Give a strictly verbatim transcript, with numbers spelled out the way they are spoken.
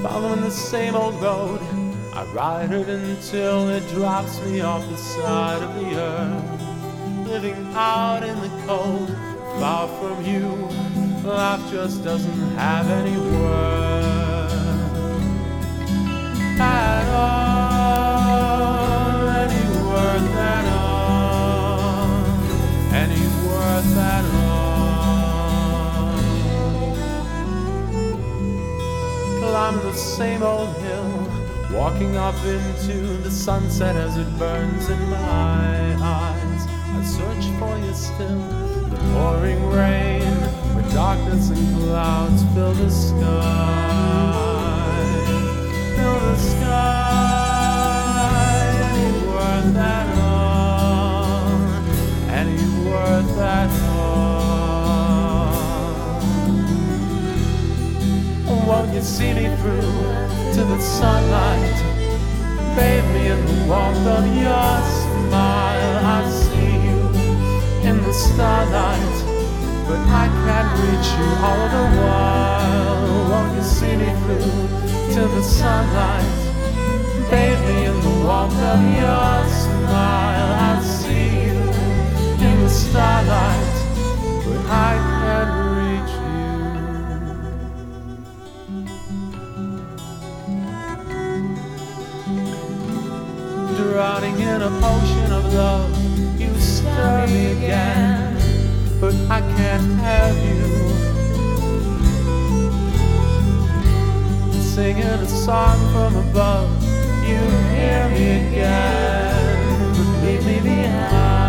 following the same old road. I ride it until it drops me off the side of the earth. Living out in the cold, far from you, life just doesn't have any worth at all, any worth at all, any worth at all. Climbing the same old hill, walking up into the sunset as it burns in my eyes. I search for you still, the pouring rain, where darkness and clouds fill the sky, fill the sky. Any worth at all, any worth at all. Won't you see me through to the sunlight? Bathe me in the warmth of your smile. I see you in the starlight, but I can't reach you all the while. Won't you see me through to the sunlight? Bathe me in the warmth of your smile. I see you in the starlight, but I can't reach you. Drowning in a potion of love, you stir me again, but I can't have you. Singing a song from above, you hear me again, but leave me behind.